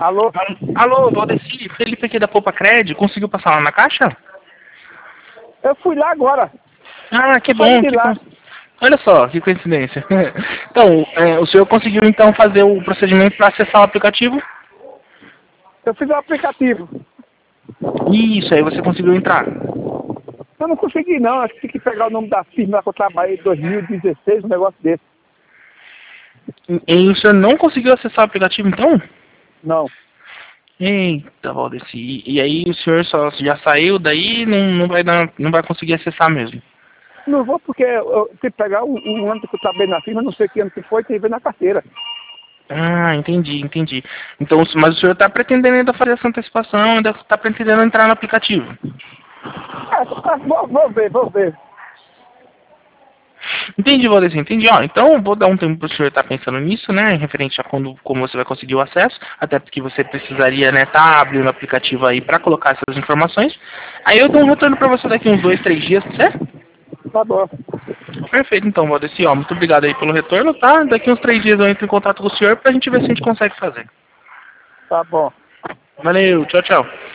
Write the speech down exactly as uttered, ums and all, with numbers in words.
Alô? Alô, Valdeci, Felipe aqui da Poupa Cred, conseguiu passar lá na caixa? Eu fui lá agora. Ah, que Eu bom. saí de Que lá. co- Olha só, que coincidência. Então, é, o senhor conseguiu então fazer o procedimento para acessar o aplicativo? Eu fiz o aplicativo. Isso, aí você conseguiu entrar. Eu não consegui não, acho que tem que pegar o nome da firma lá que eu trabalhei em dois mil e dezesseis, um negócio desse. E, e o senhor não conseguiu acessar o aplicativo então? Não. Eita, Valdeci. E, e aí o senhor só já saiu daí e não, não, vai dar, não vai conseguir acessar mesmo? Não vou porque eu eu tenho que pegar o, o ano que eu trabalhei na firma, não sei que ano que foi, tem que ver na carteira. Ah, entendi, entendi. Então, mas o senhor está pretendendo ainda fazer essa antecipação, ainda está pretendendo entrar no aplicativo? Ah, tá, vou, vou ver, vou ver. Entendi, Valdeci, entendi. Ó, então, vou dar um tempo para o senhor estar pensando nisso, né, referente a quando, como você vai conseguir o acesso, até porque você precisaria, né, estar abrindo o aplicativo aí para colocar essas informações. Aí eu dou um retorno para você daqui uns dois, três dias, certo? Tá bom. Perfeito, então, Valdeci, ó, muito obrigado aí pelo retorno, tá? Daqui uns três dias eu entro em contato com o senhor para a gente ver se a gente consegue fazer. Tá bom. Valeu, tchau, tchau.